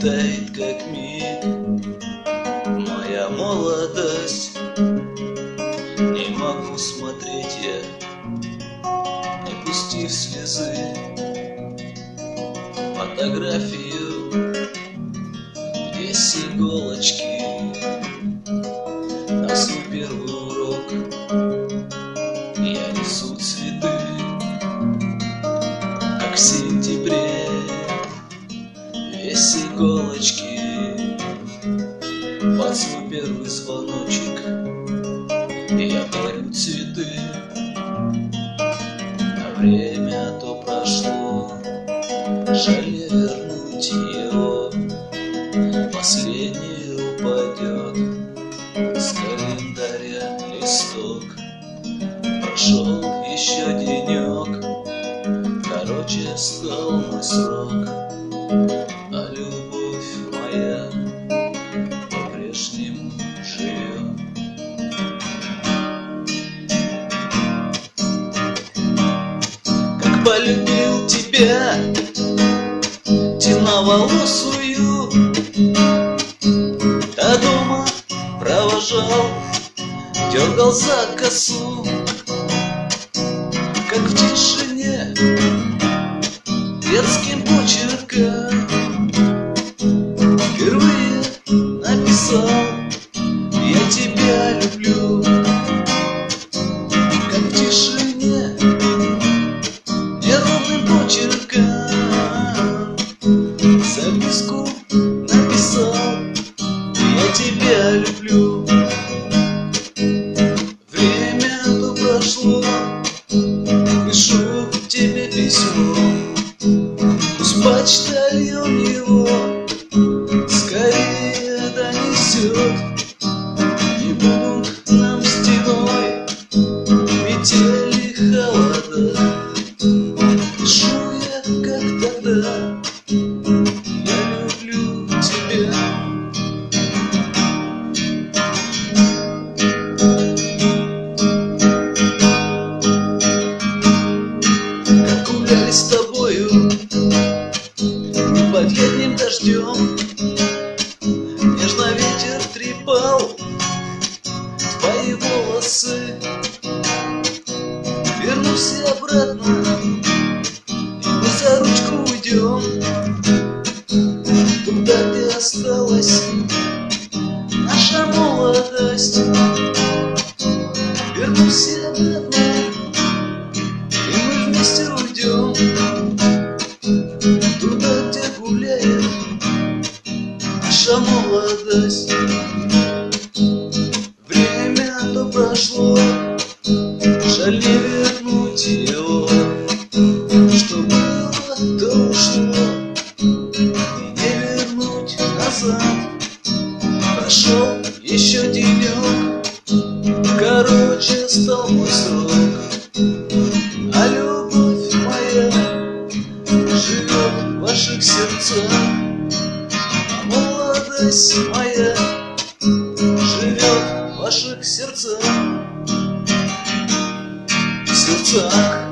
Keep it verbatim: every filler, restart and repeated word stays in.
Пролетает как миг моя молодость. Не могу смотреть я, не пустив слезы, фотографию, где с иголочки на свой первый урок я несу цветы, как в сентябре, весь иголочки под свой первый звоночек я дарю цветы. А время то прошло, жаль не вернуть ее, последний упадет с календаря листок. Прошел еще денек, короче стал мой срок, а любовь моя по-прежнему живет. Как полюбил тебя, темноволосую, до дома провожал, дергал за косу, как в тишине детским почерком впервые написал: я тебя люблю. Как в тишине неровным почерком записку написал: я тебя люблю. Время то прошло, пишу тебе письмо, пусть почтальон его скорее донесет. Не будут нам стеной метели холода, пишу я, как тогда, я люблю тебя. Как гуляли с тобою под летним дождем, нежно ветер трепал твои волосы. Вернусь я обратно, и мы за ручку уйдем туда, где осталась наша молодость. Вернусь я обратно, и мы вместе уйдем туда, где гуляет наша молодость. Время то прошло, жаль не вернуть его, что было, то ушло, и не вернуть назад. Прошел еще денек, короче стал мой срок, а любовь моя живет в ваших сердцах, а молодость моя живет в ваших сердцах, в сердцах.